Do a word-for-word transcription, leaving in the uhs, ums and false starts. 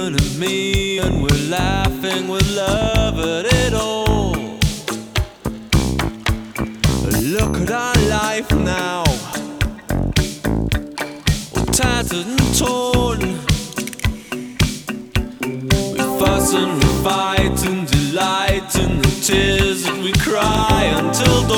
woman and me, and we're laughing with love at it all. Look at our life now, all tattered and torn. We fuss and we fight